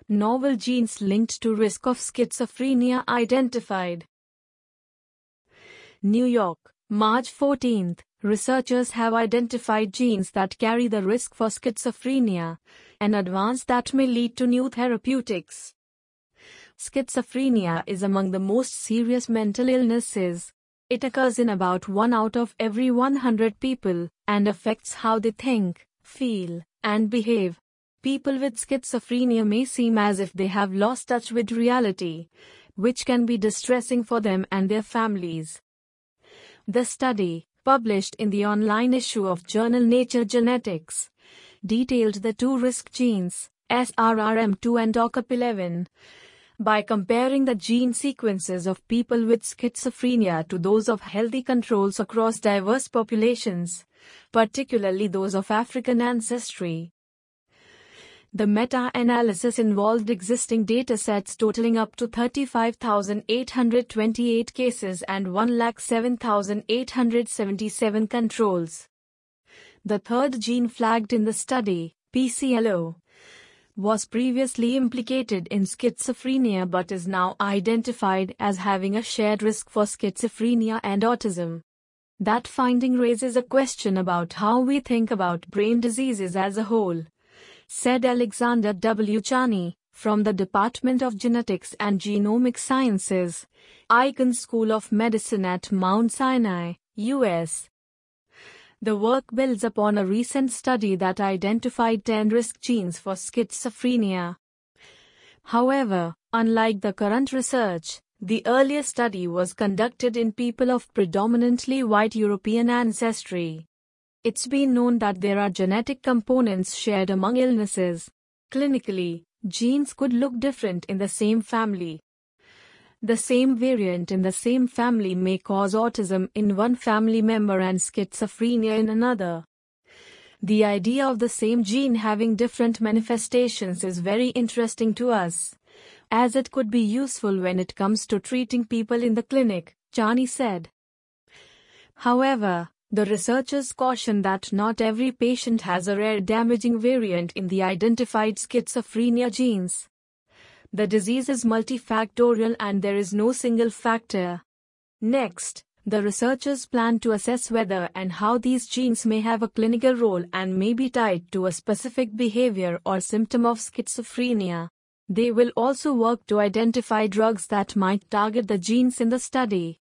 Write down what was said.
Novel genes linked to risk of schizophrenia identified. New York, March 14. Researchers have identified genes that carry the risk for schizophrenia, an advance that may lead to new therapeutics. Schizophrenia is among the most serious mental illnesses. It occurs in about 1 out of every 100 people, and affects how they think, feel, and behave. People with schizophrenia may seem as if they have lost touch with reality, which can be distressing for them and their families. The study, published in the online issue of journal Nature Genetics, detailed the 2 risk genes, SRRM2 and OCUP11, by comparing the gene sequences of people with schizophrenia to those of healthy controls across diverse populations, particularly those of African ancestry. The meta-analysis involved existing datasets totaling up to 35,828 cases and 107,877 controls. The third gene flagged in the study, PCLO, was previously implicated in schizophrenia but is now identified as having a shared risk for schizophrenia and autism. That finding raises a question about how we think about brain diseases as a whole, said Alexander W. Chani, from the Department of Genetics and Genomic Sciences, Icahn School of Medicine at Mount Sinai, U.S. The work builds upon a recent study that identified 10 risk genes for schizophrenia. However, unlike the current research, the earlier study was conducted in people of predominantly white European ancestry. It's been known that there are genetic components shared among illnesses. Clinically, genes could look different in the same family. The same variant in the same family may cause autism in one family member and schizophrenia in another. The idea of the same gene having different manifestations is very interesting to us, as it could be useful when it comes to treating people in the clinic, Chani said. However, the researchers caution that not every patient has a rare damaging variant in the identified schizophrenia genes. The disease is multifactorial and there is no single factor. Next, the researchers plan to assess whether and how these genes may have a clinical role and may be tied to a specific behavior or symptom of schizophrenia. They will also work to identify drugs that might target the genes in the study.